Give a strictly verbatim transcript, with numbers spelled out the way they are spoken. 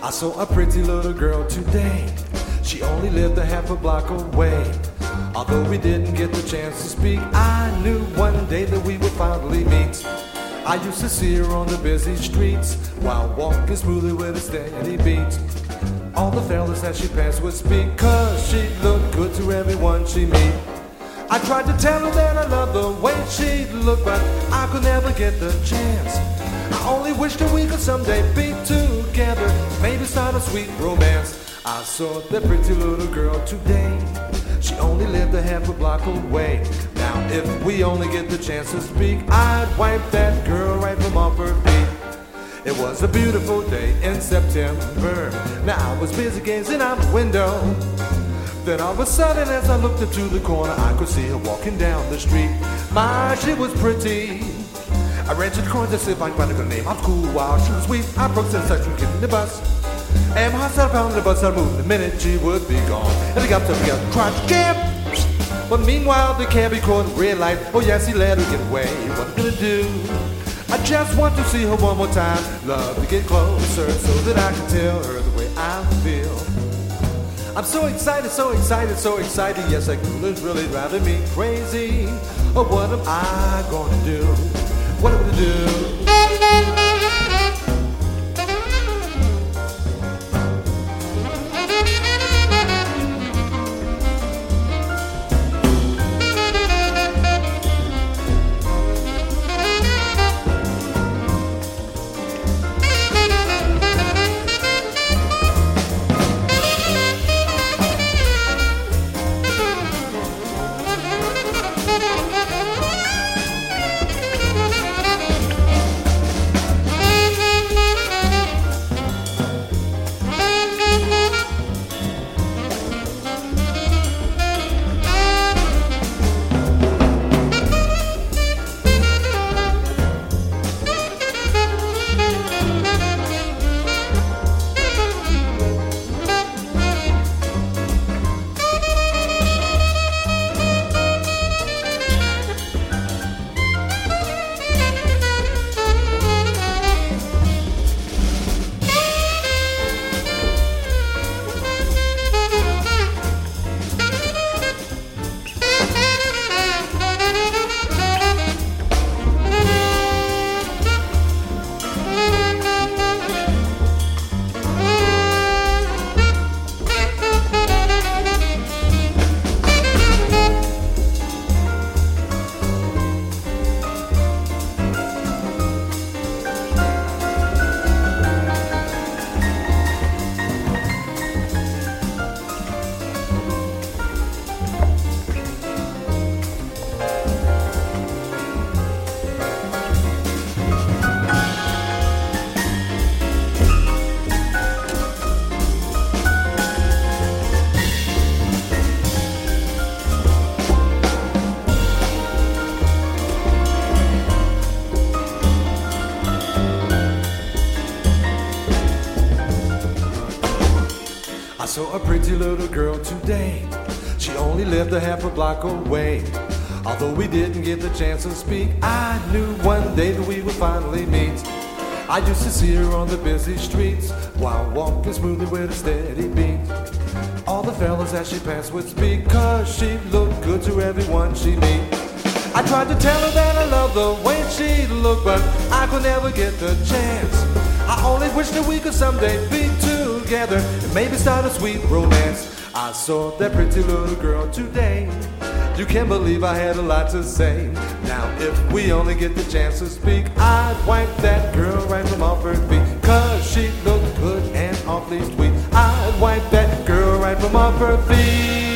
I saw a pretty little girl today. She only lived a half a block away. Although we didn't get the chance to speak, I knew one day that we would finally meet. I used to see her on the busy streets while walking smoothly with a steady beat. All the fellas that she passed would speak, cause she looked good to everyone she meet. I tried to tell her that I loved the way she looked, but I could never get the chance. I only wish that we could someday be together, maybe start a sweet romance. I saw that pretty little girl today. She only lived a half a block away. Now if we only get the chance to speak, I'd wipe that girl right from off her feet. It was a beautiful day in September. Now I was busy gazing out the window. Then all of a sudden as I looked into the corner, I could see her walking down the street. My, she was pretty. I ran to the corner to see if I could find a good name. I was cool while she was sweet. I broke the section, getting the bus. And my heart started pounding, the bus started moving. The minute she would be gone. And I got up together, tried to camp. But meanwhile the cabbie caught a red light. Oh yes, he let her get away. What I'm gonna do? I just want to see her one more time. Love to get closer so that I can tell her the way I feel. I'm so excited, so excited, so excited. Yes, that girl is really driving me crazy. Oh, what am I gonna do? What am I gonna do? I saw a pretty little girl today. She only lived a half a block away. Although we didn't get the chance to speak, I knew one day that we would finally meet. I used to see her on the busy streets while walking smoothly with a steady beat. All the fellas that she passed would speak, cause she looked good to everyone she meet. I tried to tell her that I loved the way she looked, but I could never get the chance. I only wish that we could someday be together and maybe start a sweet romance. I saw that pretty little girl today. You can't believe I had a lot to say. Now if we only get the chance to speak, I'd wipe that girl right from off her feet. Cause she looked good and awfully sweet. I'd wipe that girl right from off her feet.